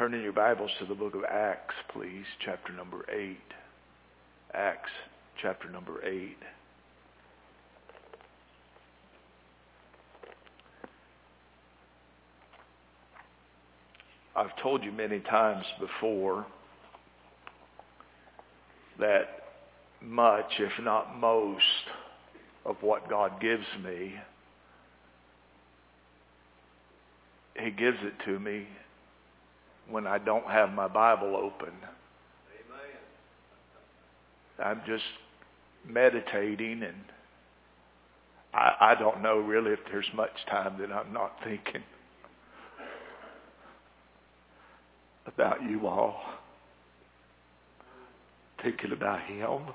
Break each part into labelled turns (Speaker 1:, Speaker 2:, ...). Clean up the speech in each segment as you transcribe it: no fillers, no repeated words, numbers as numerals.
Speaker 1: Turn in your Bibles to the book of Acts, please, chapter number 8. Acts, chapter number 8. I've told you many times before that much, if not most, of what God gives me, He gives it to me when I don't have my Bible open. Amen. I'm just meditating, and I don't know really if there's much time that I'm not thinking about you all, thinking about Him,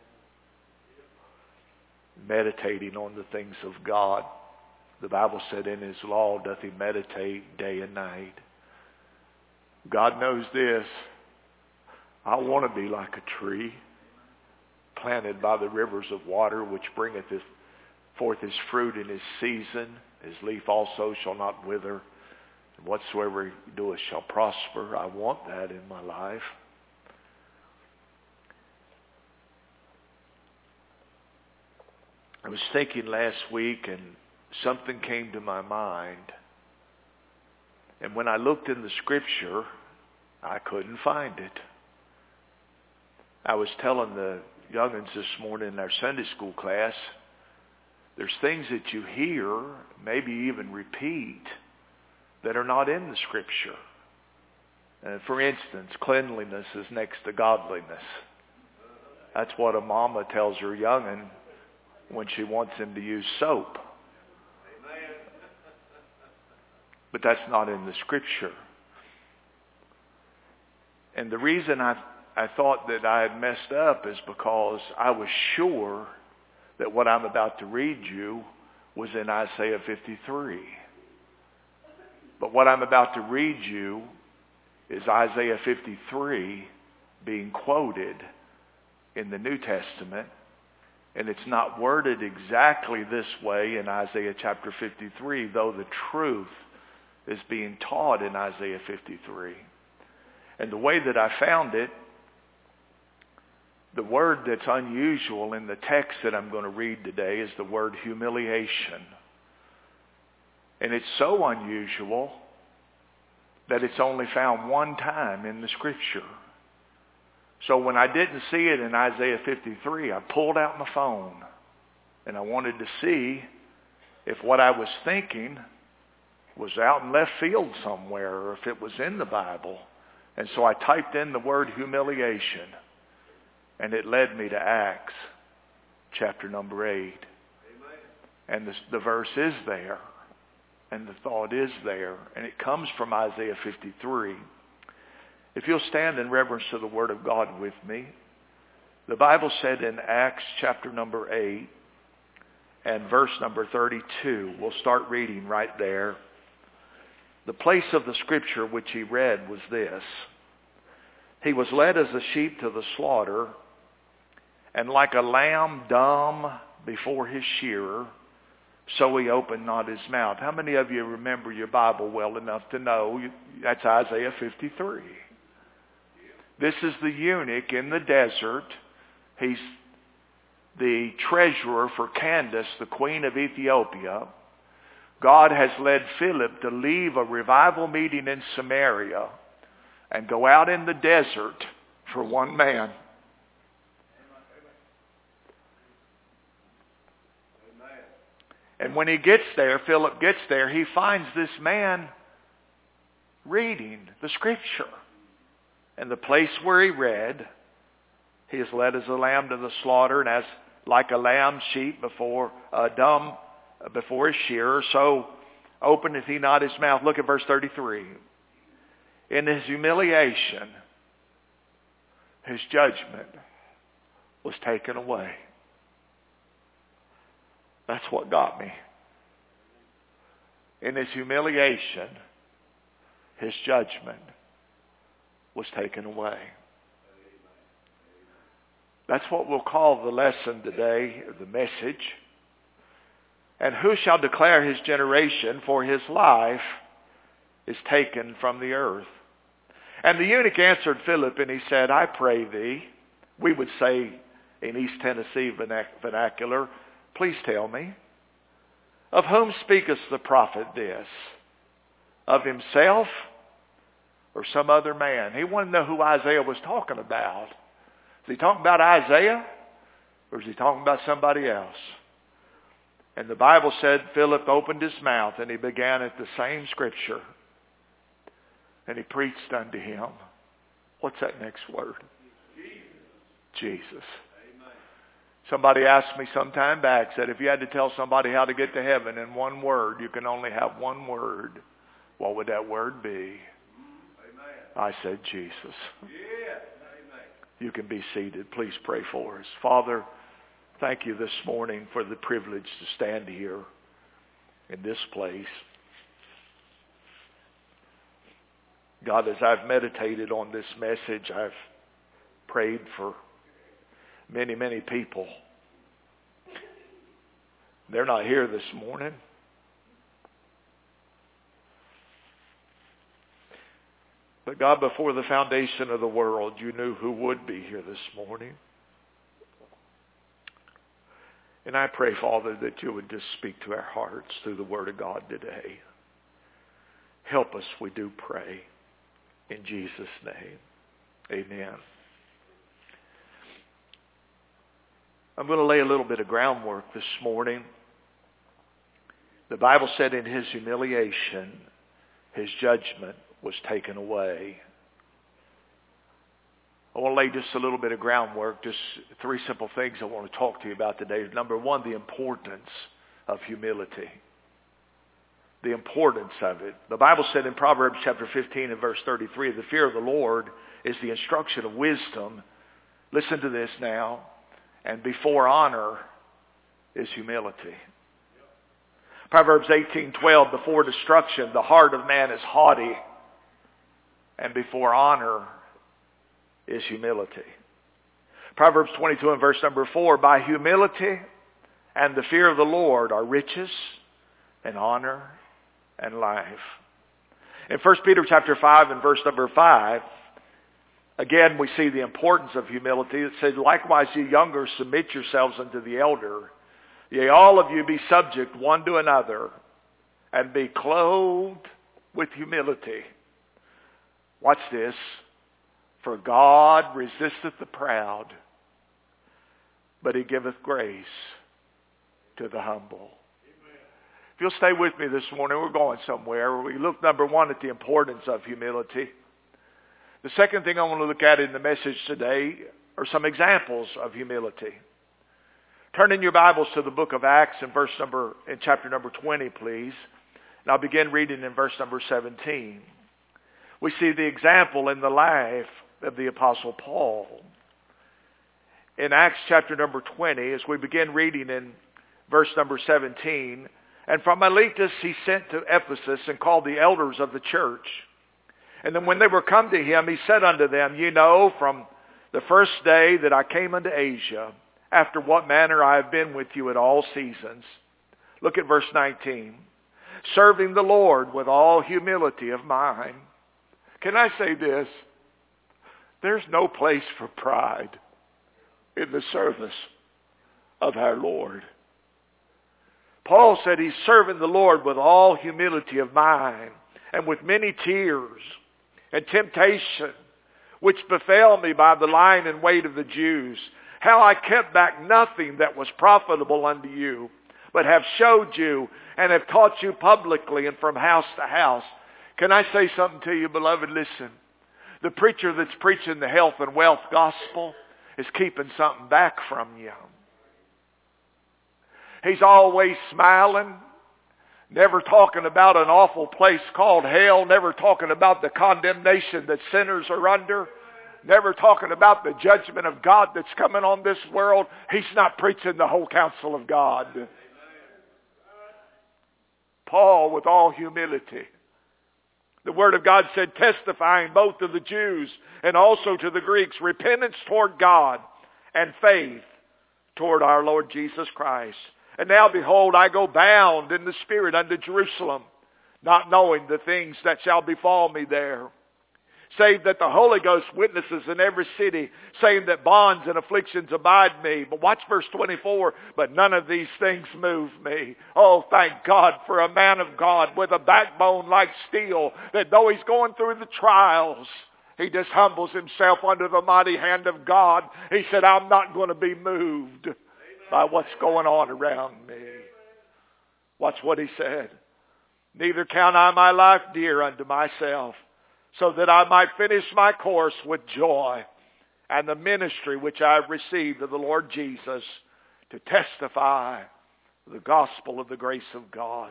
Speaker 1: meditating on the things of God. The Bible said in His law doth He meditate day and night. God knows this. I want to be like a tree planted by the rivers of water, which bringeth forth his fruit in his season. His leaf also shall not wither. And whatsoever he doeth shall prosper. I want that in my life. I was thinking last week, and something came to my mind. And when I looked in the Scripture, I couldn't find it. I was telling the young'uns this morning in our Sunday school class, there's things that you hear, maybe even repeat, that are not in the Scripture. For instance, cleanliness is next to godliness. That's what a mama tells her young'un when she wants him to use soap. But that's not in the Scripture. And the reason I thought that I had messed up is because I was sure that what I'm about to read you was in Isaiah 53. But what I'm about to read you is Isaiah 53 being quoted in the New Testament. And it's not worded exactly this way in Isaiah chapter 53, though the truth is being taught in Isaiah 53. And the way that I found it, the word that's unusual in the text that I'm going to read today is the word humiliation. And it's so unusual that it's only found one time in the Scripture. So when I didn't see it in Isaiah 53, I pulled out my phone and I wanted to see if what I was thinking was out in left field somewhere or if it was in the Bible. And so I typed in the word humiliation, and it led me to Acts chapter number 8. Amen. And the verse is there, and the thought is there, and it comes from Isaiah 53. If you'll stand in reverence to the Word of God with me, the Bible said in Acts chapter number 8 and verse number 32, we'll start reading right there. The place of the Scripture which he read was this: He was led as a sheep to the slaughter, and like a lamb dumb before his shearer, so he opened not his mouth. How many of you remember your Bible well enough to know that's Isaiah 53? This is the eunuch in the desert. He's the treasurer for Candace, the queen of Ethiopia. God has led Philip to leave a revival meeting in Samaria and go out in the desert for one man. And when he gets there, Philip gets there, he finds this man reading the Scripture. And the place where he read, he is led as a lamb to the slaughter, and as like a lamb sheep dumb before his shearer, so openeth he not his mouth. Look at verse 33. In his humiliation, his judgment was taken away. That's what got me. In his humiliation, his judgment was taken away. That's what we'll call the lesson today, the message. And who shall declare his generation? For his life is taken from the earth. And the eunuch answered Philip, and he said, I pray thee, we would say in East Tennessee vernacular, please tell me, of whom speaketh the prophet this? Of himself or some other man? He wanted to know who Isaiah was talking about. Is he talking about Isaiah or is he talking about somebody else? And the Bible said Philip opened his mouth and he began at the same scripture. And he preached unto him. What's that next word? Jesus. Amen. Somebody asked me some time back, said if you had to tell somebody how to get to heaven in one word, you can only have one word. What would that word be? Amen. I said Jesus. Yeah. Amen. You can be seated. Please pray for us. Father, thank you this morning for the privilege to stand here in this place. God, as I've meditated on this message, I've prayed for many, many people. They're not here this morning. But God, before the foundation of the world, you knew who would be here this morning. And I pray, Father, that you would just speak to our hearts through the Word of God today. Help us, we do pray. In Jesus' name, amen. I'm going to lay a little bit of groundwork this morning. The Bible said in his humiliation, his judgment was taken away. I want to lay just a little bit of groundwork, just three simple things I want to talk to you about today. Number one, the importance of humility. The importance of it. The Bible said in Proverbs chapter 15 and verse 33, the fear of the Lord is the instruction of wisdom. Listen to this now. And before honor is humility. Proverbs 18:12, before destruction, the heart of man is haughty. And before honor is humility. Proverbs 22 and verse number 4, by humility and the fear of the Lord are riches and honor and life. In 1 Peter chapter 5 and verse number 5, again we see the importance of humility. It says, likewise ye younger, submit yourselves unto the elder. Yea, all of you be subject one to another, and be clothed with humility. Watch this. For God resisteth the proud, but he giveth grace to the humble. If you'll stay with me this morning, we're going somewhere. We look, number one, at the importance of humility. The second thing I want to look at in the message today are some examples of humility. Turn in your Bibles to the book of Acts in chapter number 20, please. And I'll begin reading in verse number 17. We see the example in the life of the Apostle Paul. In Acts chapter number 20, as we begin reading in verse number 17, and from Miletus he sent to Ephesus and called the elders of the church. And then when they were come to him, he said unto them, ye know from the first day that I came unto Asia, after what manner I have been with you at all seasons. Look at verse 19. Serving the Lord with all humility of mind. Can I say this? There's no place for pride in the service of our Lord. Paul said he's serving the Lord with all humility of mind and with many tears and temptation, which befell me by the lying and weight of the Jews. How I kept back nothing that was profitable unto you, but have showed you and have taught you publicly and from house to house. Can I say something to you, beloved? Listen. The preacher that's preaching the health and wealth gospel is keeping something back from you. He's always smiling, never talking about an awful place called hell, never talking about the condemnation that sinners are under, never talking about the judgment of God that's coming on this world. He's not preaching the whole counsel of God. Paul, with all humility, the Word of God said, testifying both to the Jews and also to the Greeks, repentance toward God and faith toward our Lord Jesus Christ. And now behold, I go bound in the Spirit unto Jerusalem, not knowing the things that shall befall me there. save that the Holy Ghost witnesses in every city, saying that bonds and afflictions abide me. But watch verse 24, but none of these things move me. Oh, thank God for a man of God with a backbone like steel, that though he's going through the trials, he just humbles himself under the mighty hand of God. He said, I'm not going to be moved by what's going on around me. Watch what he said. Neither count I my life dear unto myself, so that I might finish my course with joy and the ministry which I have received of the Lord Jesus, to testify the gospel of the grace of God.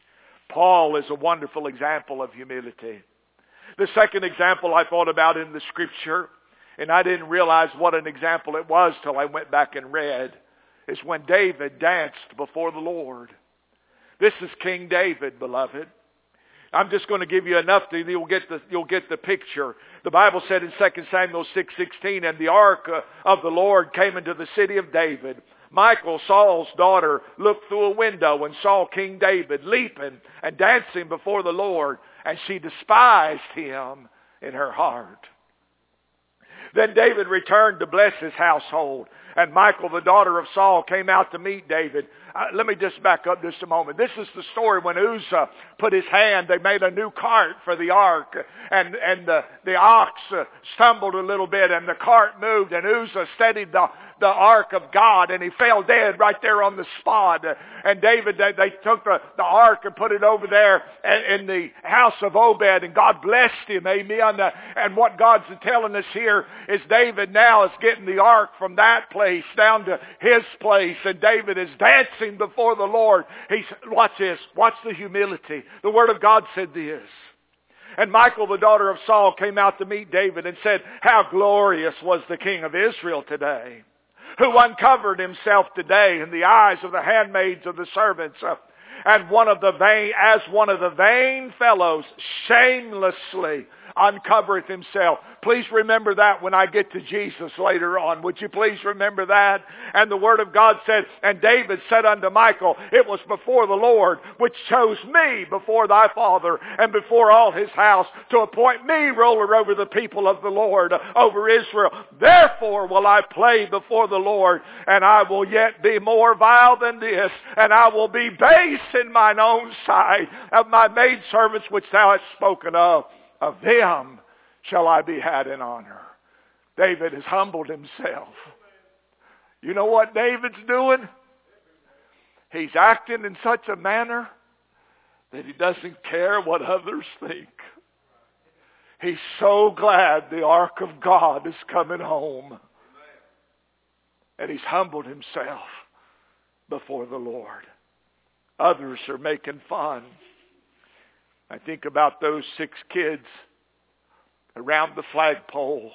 Speaker 1: Paul is a wonderful example of humility. The second example I thought about in the Scripture, and I didn't realize what an example it was till I went back and read, is when David danced before the Lord. This is King David, beloved. I'm just going to give you enough that you'll get the picture. The Bible said in 2 Samuel 6:16, and the ark of the Lord came into the city of David. Michal, Saul's daughter, looked through a window and saw King David leaping and dancing before the Lord, and she despised him in her heart. Then David returned to bless his household, and Michal, the daughter of Saul, came out to meet David. Let me just back up just a moment. This is the story when Uzzah put his hand, they made a new cart for the ark, and the ox stumbled a little bit, and the cart moved, and Uzzah steadied the ark of God, and he fell dead right there on the spot. And David, they took the ark and put it over there in the house of Obed, and God blessed him, amen. And what God's telling us here is David now is getting the ark from that place down to his place, and David is dancing before the Lord. Watch this, watch the humility. The Word of God said this. And Michal, the daughter of Saul, came out to meet David and said, how glorious was the King of Israel today, who uncovered himself today in the eyes of the handmaids of the servants, and one of the vain fellows shamelessly uncovereth himself. Please remember that when I get to Jesus later on. Would you please remember that? And the Word of God said, and David said unto Michal, it was before the Lord which chose me before thy father and before all his house to appoint me ruler over the people of the Lord, over Israel. Therefore will I play before the Lord, and I will yet be more vile than this, and I will be base in mine own sight of my maidservants which thou hast spoken of. Of them shall I be had in honor. David has humbled himself. You know what David's doing? He's acting in such a manner that he doesn't care what others think. He's so glad the ark of God is coming home. And he's humbled himself before the Lord. Others are making fun. I think about those 6 kids around the flagpole.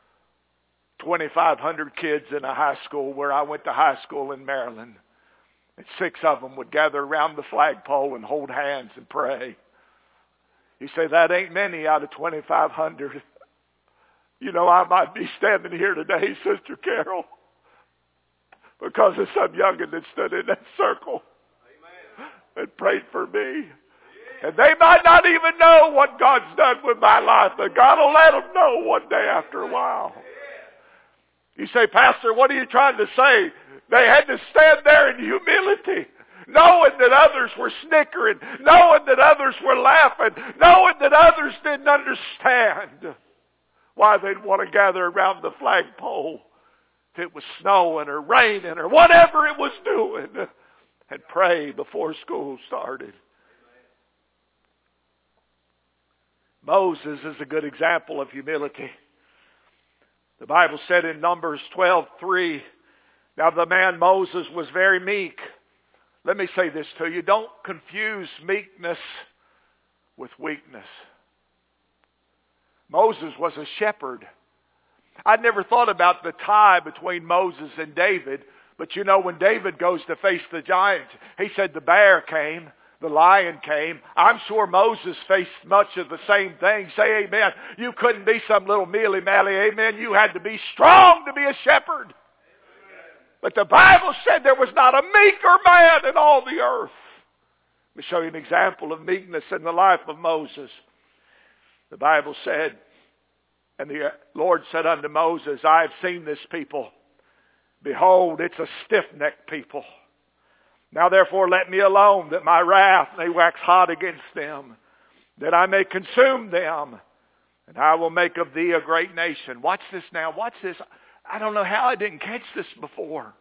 Speaker 1: 2,500 kids in a high school where I went to high school in Maryland. And 6 of them would gather around the flagpole and hold hands and pray. You say, that ain't many out of 2,500. You know, I might be standing here today, Sister Carol, because of some youngin' that stood in that circle and prayed for me. And they might not even know what God's done with my life, but God will let them know one day after a while. You say, Pastor, what are you trying to say? They had to stand there in humility, knowing that others were snickering, knowing that others were laughing, knowing that others didn't understand why they'd want to gather around the flagpole if it was snowing or raining or whatever it was doing, and pray before school started. Moses is a good example of humility. The Bible said in Numbers 12:3, now the man Moses was very meek. Let me say this to you. Don't confuse meekness with weakness. Moses was a shepherd. I'd never thought about the tie between Moses and David, but you know, when David goes to face the giant, he said the bear came. The lion came. I'm sure Moses faced much of the same thing. Say amen. You couldn't be some little mealy-mally, amen. You had to be strong to be a shepherd. Amen. But the Bible said there was not a meeker man in all the earth. Let me show you an example of meekness in the life of Moses. The Bible said And the Lord said unto Moses, I have seen this people. Behold, it's a stiff-necked people. Now therefore let me alone, that my wrath may wax hot against them, that I may consume them, and I will make of thee a great nation. Watch this now. Watch this. I don't know how I didn't catch this before.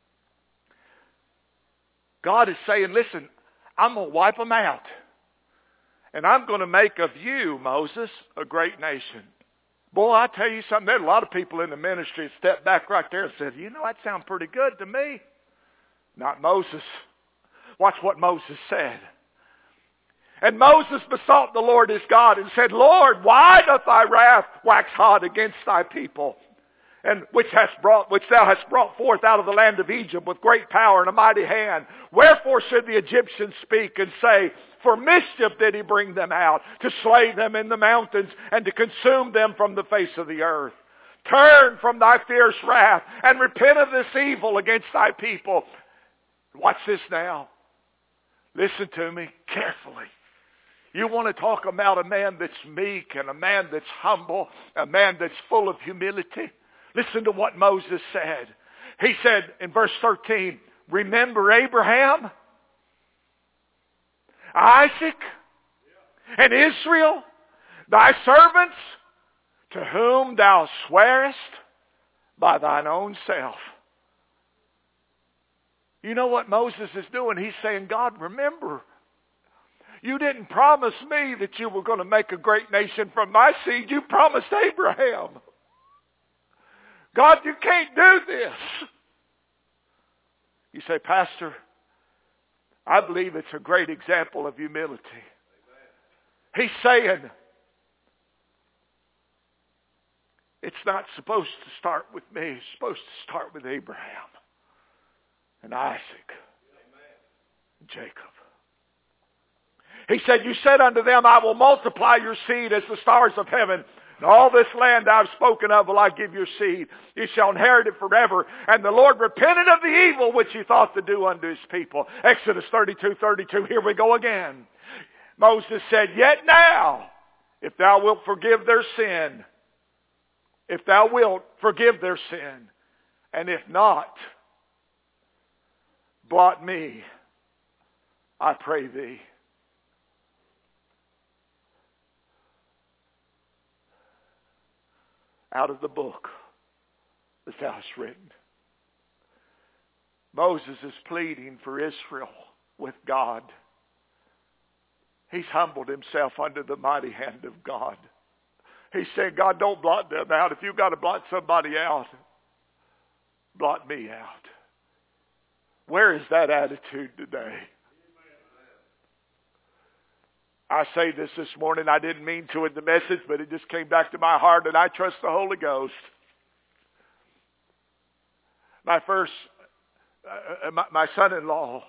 Speaker 1: God is saying, listen, I'm going to wipe them out. And I'm going to make of you, Moses, a great nation. Boy, I tell you something, there's a lot of people in the ministry that stepped back right there and said, you know, that sounds pretty good to me. Not Moses. Watch what Moses said. And Moses besought the Lord his God and said, Lord, why doth thy wrath wax hot against thy people? And which thou hast brought forth out of the land of Egypt with great power and a mighty hand. Wherefore should the Egyptians speak and say, for mischief did he bring them out, to slay them in the mountains and to consume them from the face of the earth. Turn from thy fierce wrath and repent of this evil against thy people. Watch this now. Listen to me carefully. You want to talk about a man that's meek and a man that's humble, a man that's full of humility? Listen to what Moses said. He said in verse 13, remember Abraham, Isaac, and Israel, thy servants, to whom thou swearest by thine own self. You know what Moses is doing? He's saying, God, remember, you didn't promise me that you were going to make a great nation from my seed. You promised Abraham. God, you can't do this. You say, Pastor, I believe it's a great example of humility. He's saying, it's not supposed to start with me. It's supposed to start with Abraham and Isaac and Jacob. He said, you said unto them, I will multiply your seed as the stars of heaven. And all this land I've spoken of will I give your seed. You shall inherit it forever. And the Lord repented of the evil which he thought to do unto his people. Exodus 32:32. Here we go again. Moses said, yet now, if thou wilt forgive their sin, if thou wilt forgive their sin, and if not, blot me, I pray thee. Out of the book that thou hast written. Moses is pleading for Israel with God. He's humbled himself under the mighty hand of God. He's saying, God, don't blot them out. If you've got to blot somebody out, blot me out. Where is that attitude today? I say this morning, I didn't mean to in the message, but it just came back to my heart, and I trust the Holy Ghost. My son-in-law,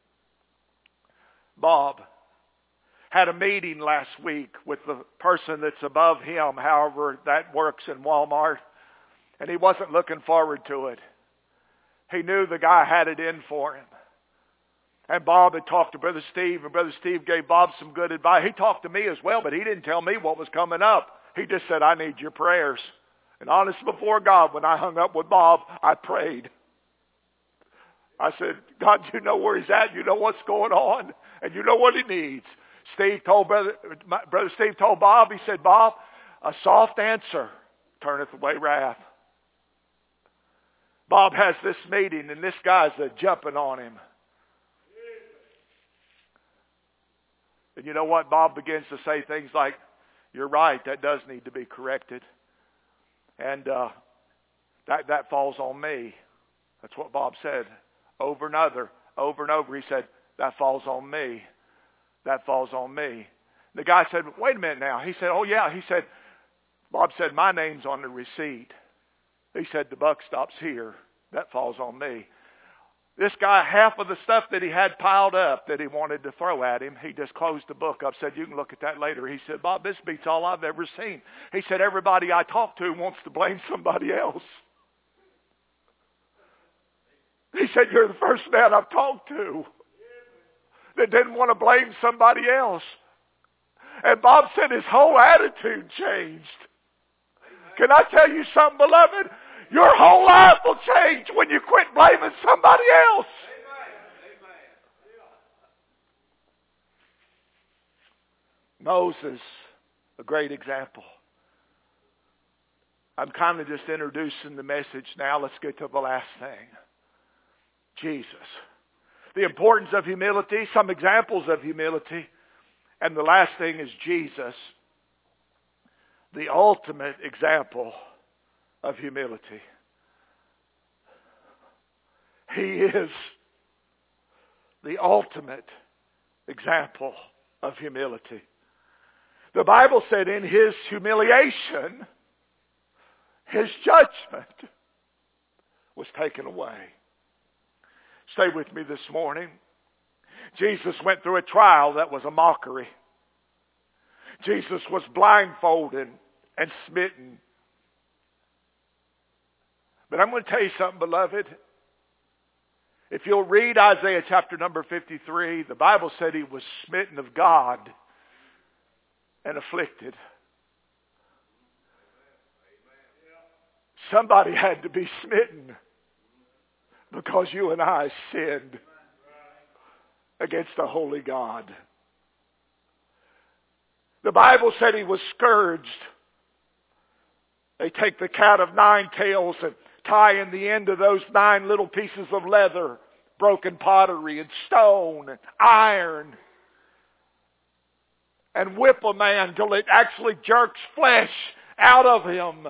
Speaker 1: Bob, had a meeting last week with the person that's above him, however that works in Walmart, and he wasn't looking forward to it. He knew the guy had it in for him. And Bob had talked to Brother Steve, and Brother Steve gave Bob some good advice. He talked to me as well, but he didn't tell me what was coming up. He just said, I need your prayers. And honest before God, when I hung up with Bob, I prayed. I said, God, you know where he's at. You know what's going on. And you know what he needs. Brother Steve told Bob, he said, Bob, a soft answer turneth away wrath. Bob has this meeting, and this guy's jumping on him. And you know what? Bob begins to say things like, you're right, that does need to be corrected. And that falls on me. That's what Bob said over and over. He said, that falls on me. That falls on me. The guy said, wait a minute now. He said, oh yeah. He said, Bob said, my name's on the receipt. He said, the buck stops here. That falls on me. This guy, half of the stuff that he had piled up that he wanted to throw at him, he just closed the book up, said, you can look at that later. He said, Bob, this beats all I've ever seen. He said, everybody I talk to wants to blame somebody else. He said, you're the first man I've talked to that didn't want to blame somebody else. And Bob said his whole attitude changed. Can I tell you something, beloved? Your whole life will change when you quit blaming somebody else. Moses, a great example. I'm kind of just introducing the message now. Let's get to the last thing. Jesus. The importance of humility, some examples of humility. And the last thing is Jesus, the ultimate example of humility. He is the ultimate example of humility. The Bible said in His humiliation, His judgment was taken away. Stay with me this morning. Jesus went through a trial that was a mockery. Jesus was blindfolded and smitten. But I'm going to tell you something, beloved. If you'll read Isaiah chapter number 53, the Bible said He was smitten of God and afflicted. Somebody had to be smitten because you and I sinned against the holy God. The Bible said He was scourged. They take the cat of 9 tails and tie in the end of those 9 little pieces of leather, broken pottery and stone and iron, and whip a man till it actually jerks flesh out of him.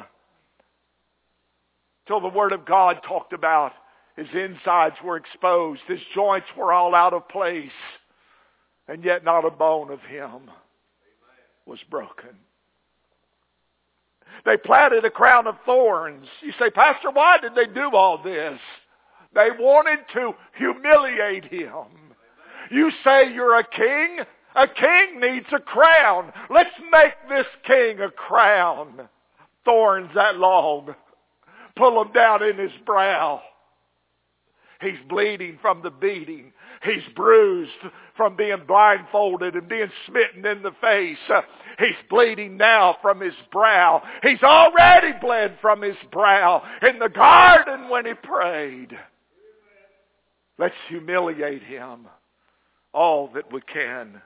Speaker 1: Till the Word of God talked about His insides were exposed. His joints were all out of place. And yet not a bone of Him was broken. They planted a crown of thorns. You say, Pastor, why did they do all this? They wanted to humiliate Him. You say you're a king? A king needs a crown. Let's make this king a crown. Thorns that long. Pull them down in His brow. He's bleeding from the beating. He's bruised from being blindfolded and being smitten in the face. He's bleeding now from his brow. He's already bled from his brow in the garden when he prayed. Let's humiliate Him all that we can.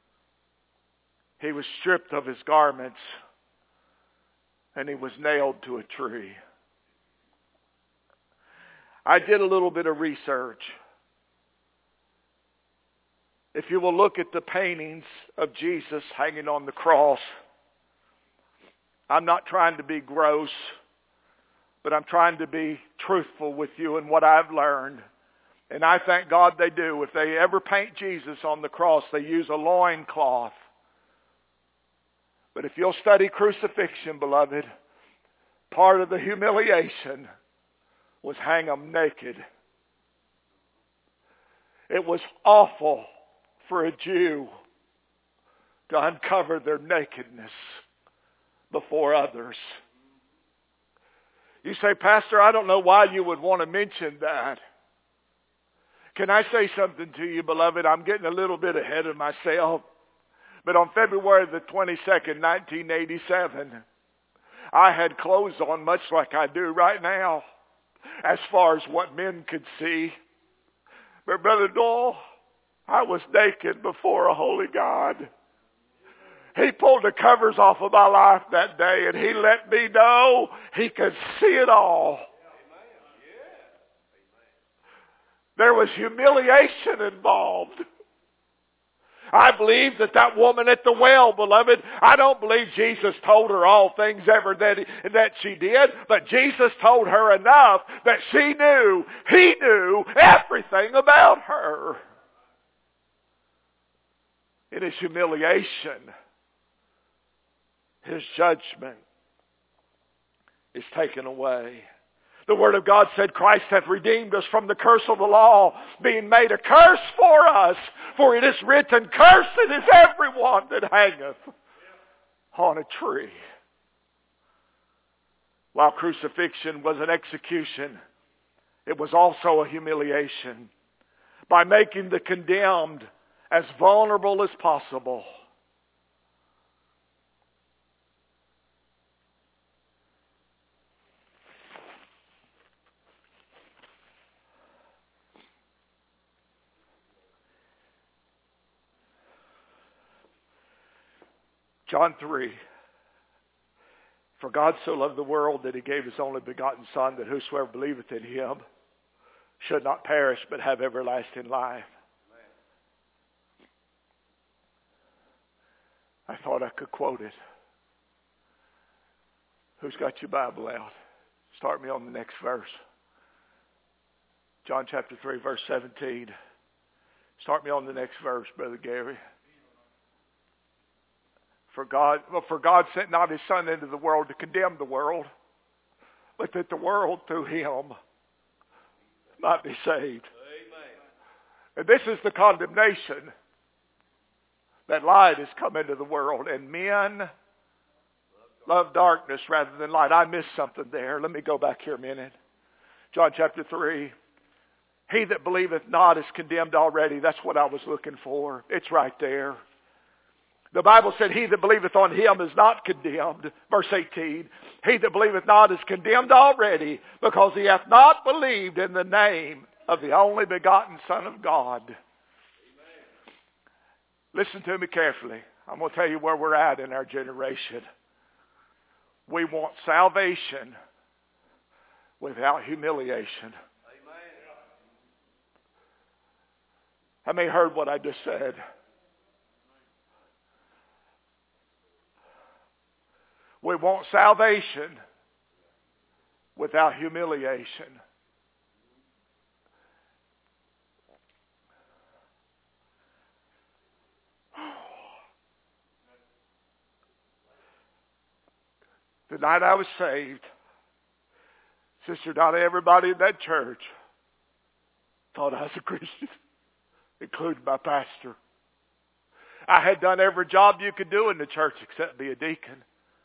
Speaker 1: He was stripped of his garments and He was nailed to a tree. I did a little bit of research. If you will look at the paintings of Jesus hanging on the cross, I'm not trying to be gross, but I'm trying to be truthful with you in what I've learned. And I thank God they do. If they ever paint Jesus on the cross, they use a loincloth. But if you'll study crucifixion, beloved, part of the humiliation was hang them naked. It was awful for a Jew to uncover their nakedness before others. You say, Pastor, I don't know why you would want to mention that. Can I say something to you, beloved? I'm getting a little bit ahead of myself. But on February the 22nd, 1987, I had clothes on much like I do right now, as far as what men could see. But Brother Doyle, I was naked before a holy God. He pulled the covers off of my life that day, and He let me know He could see it all. There was humiliation involved. I believe that woman at the well, beloved, I don't believe Jesus told her all things ever that she did, but Jesus told her enough that she knew, He knew everything about her. In His humiliation, His judgment is taken away. The Word of God said Christ hath redeemed us from the curse of the law, being made a curse for us. For it is written, cursed is everyone that hangeth on a tree. While crucifixion was an execution, it was also a humiliation. By making the condemned as vulnerable as possible.
Speaker 2: John 3. For God so loved the world that he gave his only begotten Son, that whosoever believeth in him should not perish but have everlasting life. I thought I could quote it. Who's got your Bible out? Start me on the next verse. John chapter 3, verse 17. Start me on the next verse, Brother Gary. For God sent not his Son into the world to condemn the world, but that the world through him might be saved. Amen. And this is the condemnation, that light has come into the world, and men love darkness rather than light. I missed something there. Let me go back here a minute. John chapter 3. He that believeth not is condemned already. That's what I was looking for. It's right there. The Bible said, he that believeth on him is not condemned. Verse 18. He that believeth not is condemned already, because he hath not believed in the name of the only begotten Son of God. Amen. Listen to me carefully. I'm going to tell you where we're at in our generation. We want salvation without humiliation. How many heard what I just said? We want salvation without humiliation. The night I was saved, Sister Donna, everybody in that church thought I was a Christian, including my pastor. I had done every job you could do in the church except be a deacon.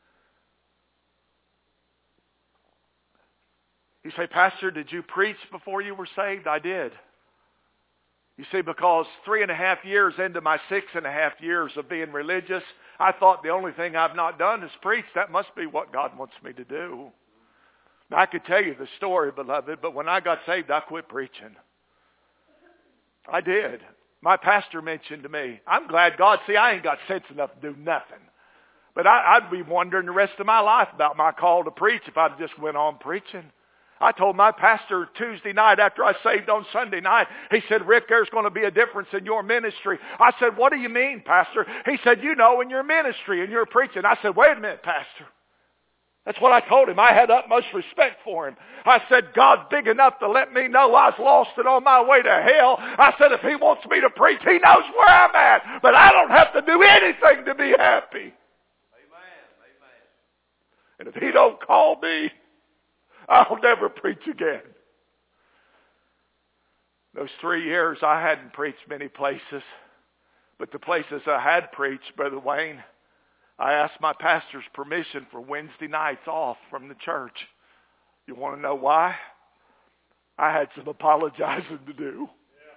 Speaker 2: You say, Pastor, did you preach before you were saved? I did. You see, because 3.5 years into my 6.5 years of being religious, I thought the only thing I've not done is preach. That must be what God wants me to do. Now, I could tell you the story, beloved, but when I got saved, I quit preaching. I did. My pastor mentioned to me, I'm glad God, see, I ain't got sense enough to do nothing. But I'd be wondering the rest of my life about my call to preach if I just went on preaching. I told my pastor Tuesday night after I saved on Sunday night, he said, Rick, there's going to be a difference in your ministry. I said, what do you mean, Pastor? He said, you know, in your ministry and your preaching. I said, wait a minute, Pastor. That's what I told him. I had utmost respect for him. I said, God's big enough to let me know I was lost and on my way to hell. I said, if he wants me to preach, he knows where I'm at. But I don't have to do anything to be happy. Amen. Amen. And if he don't call me, I'll never preach again. Those 3 years, I hadn't preached many places. But the places I had preached, Brother Wayne, I asked my pastor's permission for Wednesday nights off from the church. You want to know why? I had some apologizing to do.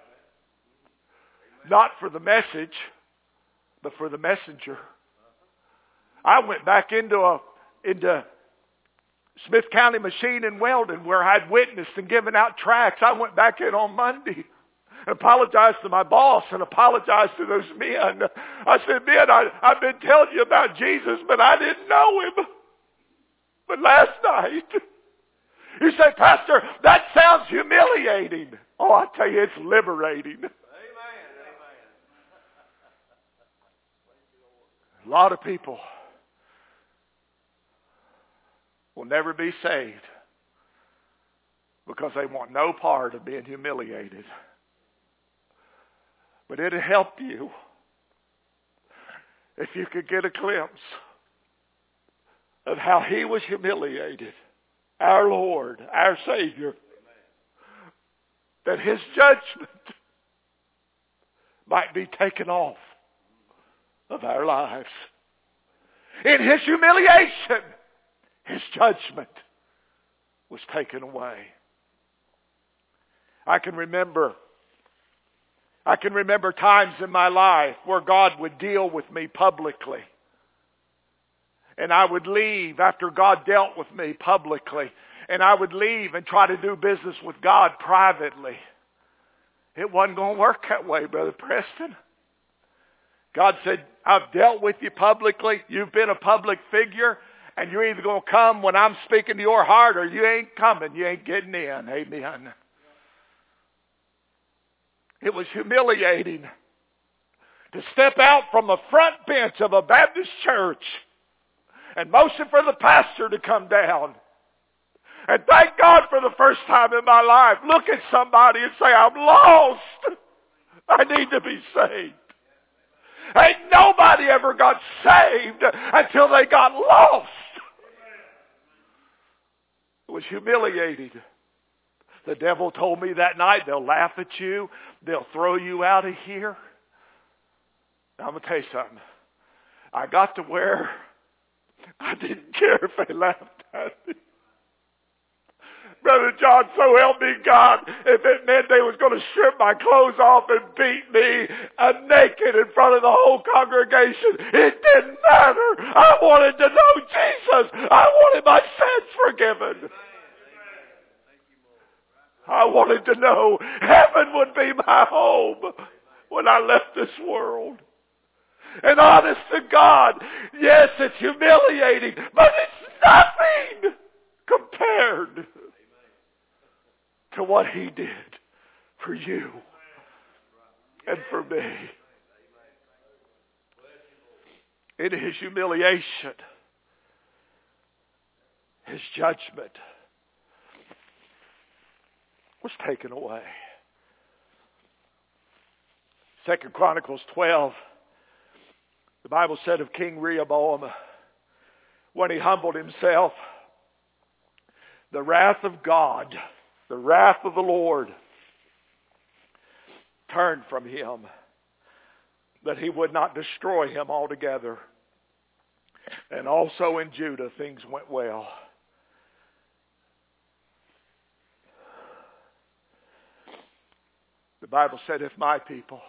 Speaker 2: Not for the message, but for the messenger. I went back into Smith County Machine and Welding, where I'd witnessed and given out tracts. I went back in on Monday, apologized to my boss and apologized to those men. I said, men, I've been telling you about Jesus, but I didn't know him. But last night, you say, Pastor, that sounds humiliating. Oh, I tell you, it's liberating. Amen. A lot of people will never be saved because they want no part of being humiliated. But it'll help you if you could get a glimpse of how he was humiliated, our Lord, our Savior, that his judgment might be taken off of our lives. In his humiliation, his judgment was taken away. I can remember times in my life where God would deal with me publicly. And I would leave after God dealt with me publicly. And I would leave and try to do business with God privately. It wasn't going to work that way, Brother Preston. God said, I've dealt with you publicly. You've been a public figure. And you're either going to come when I'm speaking to your heart or you ain't coming. You ain't getting in. Amen. It was humiliating to step out from the front bench of a Baptist church and motion for the pastor to come down. And thank God for the first time in my life, look at somebody and say, I'm lost. I need to be saved. Ain't nobody ever got saved until they got lost. It was humiliating. The devil told me that night, they'll laugh at you. They'll throw you out of here. Now, I'm going to tell you something. I got to where I didn't care if they laughed at me. Brother John, so help me God, if it meant they was going to strip my clothes off and beat me naked in front of the whole congregation, it didn't matter. I wanted to know Jesus. I wanted my sins forgiven. I wanted to know heaven would be my home when I left this world. And honest to God, yes, it's humiliating, but it's nothing compared to what He did for you and for me. In His humiliation, His judgment was taken away. 2 Chronicles 12, the Bible said of King Rehoboam, when he humbled himself, the wrath of God, the wrath of the Lord turned from him, that He would not destroy him altogether. And also in Judah things went well. The Bible said, if my people,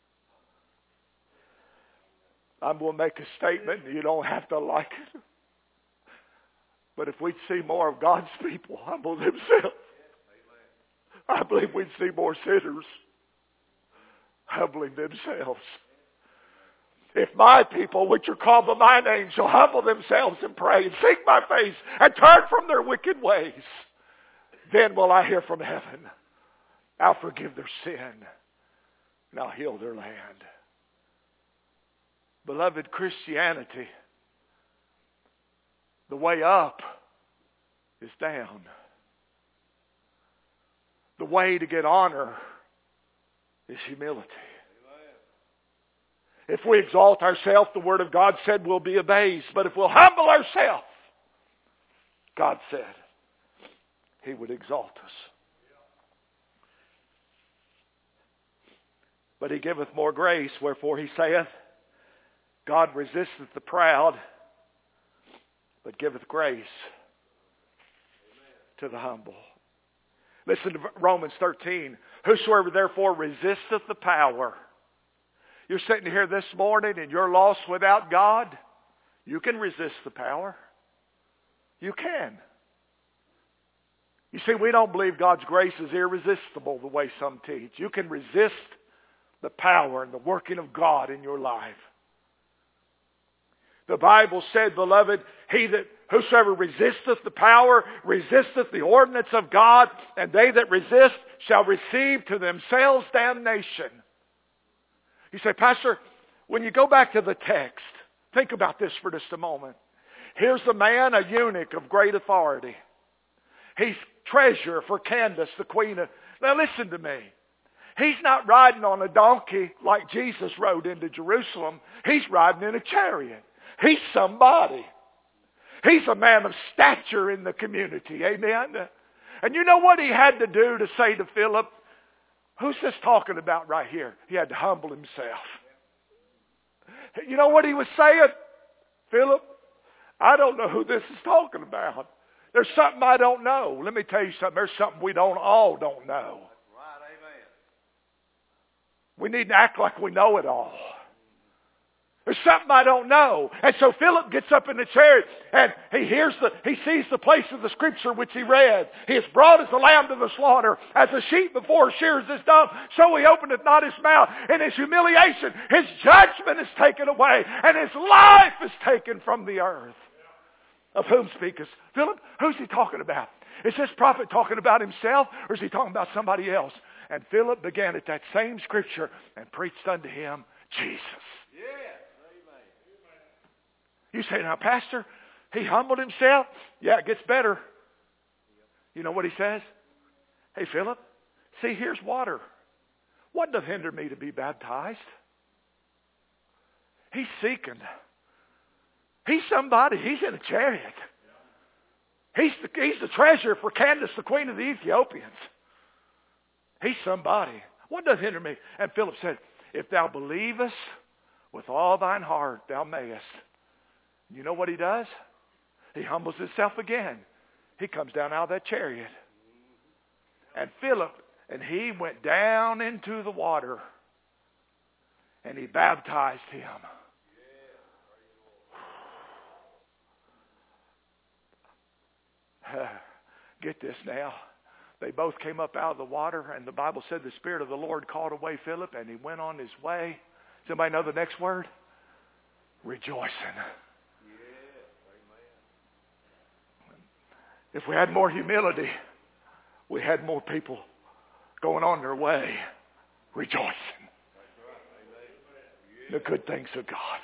Speaker 2: I'm going to make a statement, and you don't have to like it. But if we'd see more of God's people humble themselves, I believe we'd see more sinners humbling themselves. If my people, which are called by my name, shall humble themselves and pray and seek my face and turn from their wicked ways, then will I hear from heaven. I'll forgive their sin and I'll heal their land. Beloved, Christianity, the way up is down. The way to get honor is humility. If we exalt ourselves, the Word of God said we'll be abased. But if we'll humble ourselves, God said He would exalt us. But He giveth more grace, wherefore He saith, God resisteth the proud, but giveth grace to the humble. Listen to Romans 13. Whosoever therefore resisteth the power. You're sitting here this morning and you're lost without God. You can resist the power. You can. You see, we don't believe God's grace is irresistible the way some teach. You can resist the power and the working of God in your life. The Bible said, beloved, whosoever resisteth the power, resisteth the ordinance of God, and they that resist shall receive to themselves damnation. You say, Pastor, when you go back to the text, think about this for just a moment. Here's a man, a eunuch of great authority. He's treasurer for Candace, the queen of... Now listen to me. He's not riding on a donkey like Jesus rode into Jerusalem. He's riding in a chariot. He's somebody. He's a man of stature in the community. Amen? And you know what he had to do to say to Philip? Who's this talking about right here? He had to humble himself. You know what he was saying? Philip, I don't know who this is talking about. There's something I don't know. Let me tell you something. There's something we all don't know. We need to act like we know it all. There's something I don't know. And so Philip gets up in the chariot and he sees the place of the scripture which he read. He is brought as a lamb to the slaughter, as a sheep before shears is dumb, so he openeth not his mouth. In his humiliation, his judgment is taken away, and his life is taken from the earth. Of whom speakest? Philip, who's he talking about? Is this prophet talking about himself, or is he talking about somebody else? And Philip began at that same scripture and preached unto him Jesus. You say, now, Pastor, he humbled himself? Yeah, it gets better. You know what he says? Hey, Philip, see, here's water. What doth hinder me to be baptized? He's seeking. He's somebody. He's in a chariot. He's the treasurer for Candace, the queen of the Ethiopians. He's somebody. What doth hinder me? And Philip said, if thou believest with all thine heart, thou mayest. You know what he does? He humbles himself again. He comes down out of that chariot. And Philip, and he went down into the water, and he baptized him. Get this now. They both came up out of the water, and the Bible said the Spirit of the Lord called away Philip, and he went on his way. Does anybody know the next word? Rejoicing. If we had more humility, we had more people going on their way, rejoicing. The good things of God.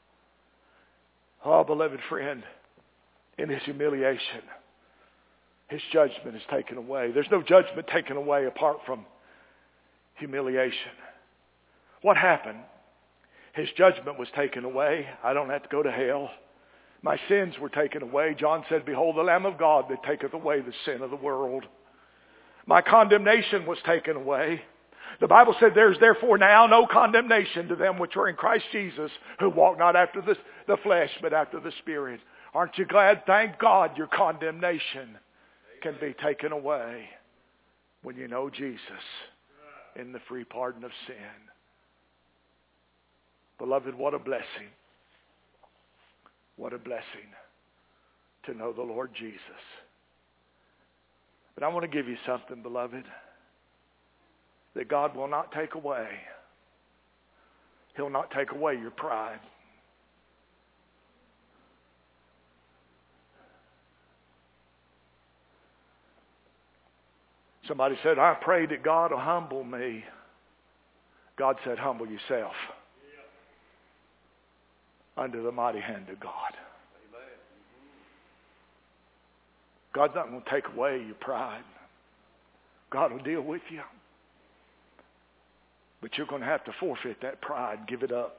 Speaker 2: Oh, beloved friend, in his humiliation, his judgment is taken away. There's no judgment taken away apart from humiliation. What happened? His judgment was taken away. I don't have to go to hell. My sins were taken away. John said, behold the Lamb of God that taketh away the sin of the world. My condemnation was taken away. The Bible said, there's therefore now no condemnation to them which are in Christ Jesus, who walk not after the flesh, but after the Spirit. Aren't you glad? Thank God your condemnation can be taken away when you know Jesus in the free pardon of sin. Beloved, what a blessing. What a blessing to know the Lord Jesus. But I want to give you something, beloved, that God will not take away. He'll not take away your pride. Somebody said, I prayed that God will humble me. God said, humble yourself under the mighty hand of God. God's not going to take away your pride. God will deal with you. But you're going to have to forfeit that pride. Give it up.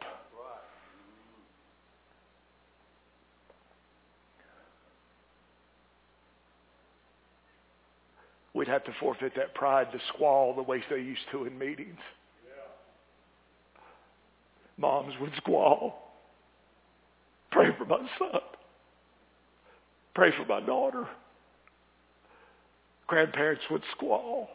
Speaker 2: We'd have to forfeit that pride to squall the way they used to in meetings. Moms would squall. Pray for my son. Pray for my daughter. Grandparents would squall.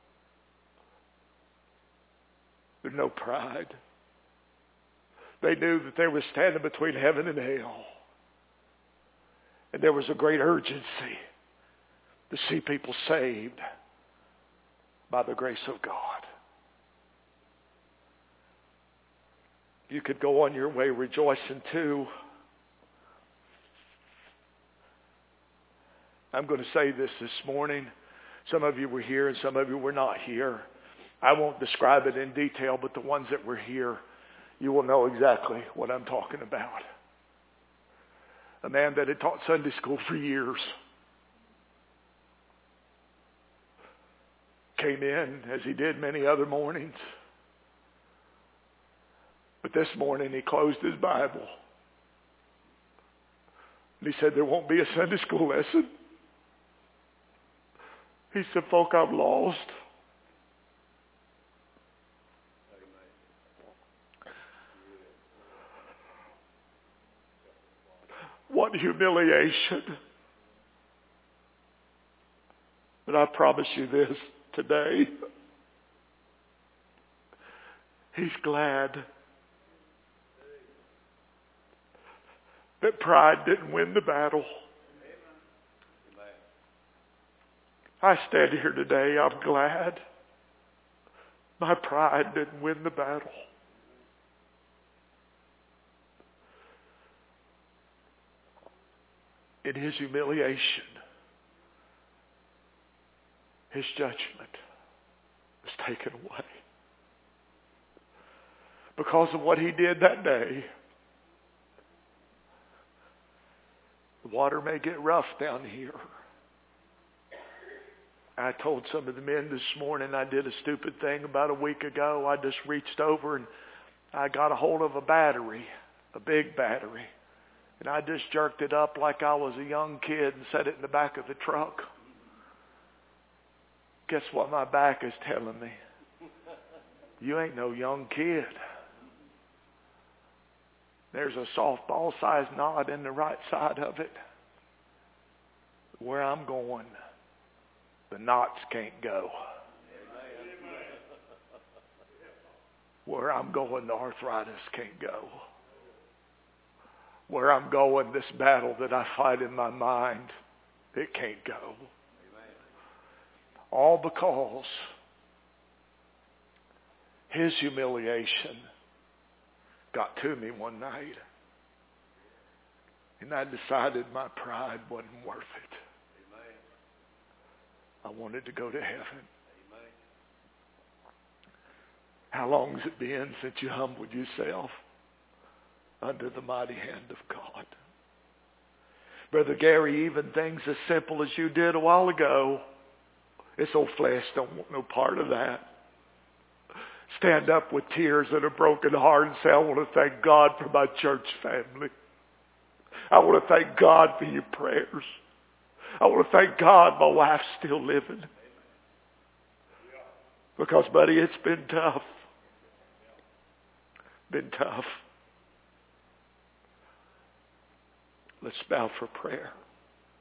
Speaker 2: There's no pride. They knew that they were standing between heaven and hell. And there was a great urgency to see people saved by the grace of God. You could go on your way rejoicing too. I'm going to say this morning. Some of you were here and some of you were not here. I won't describe it in detail, but the ones that were here, you will know exactly what I'm talking about. A man that had taught Sunday school for years came in, as he did many other mornings. But this morning he closed his Bible. And he said, there won't be a Sunday school lesson. He said, folk, I'm lost. What humiliation. But I promise you this today. He's glad.
Speaker 1: that pride didn't win the battle. I stand here today, I'm glad my pride didn't win the battle. In his humiliation, his judgment was taken away. Because of what he did that day, the water may get rough down here. I told some of the men this morning I did a stupid thing about a week ago. I just reached over and I got a hold of a battery, a big battery. And I just jerked it up like I was a young kid and set it in the back of the truck. Guess what my back is telling me? You ain't no young kid. There's a softball-sized knot in the right side of it. Where I'm going, the knots can't go. Where I'm going, the arthritis can't go. Where I'm going, this battle that I fight in my mind, it can't go. All because his humiliation got to me one night. And I decided my pride wasn't worth it. I wanted to go to heaven. How long has it been since you humbled yourself under the mighty hand of God? Brother Gary, even things as simple as you did a while ago, this old flesh don't want no part of that. Stand up with tears and a broken heart and say, I want to thank God for my church family. I want to thank God for your prayers. I want to thank God my wife's still living. Because, buddy, it's been tough. Been tough. Let's bow for prayer.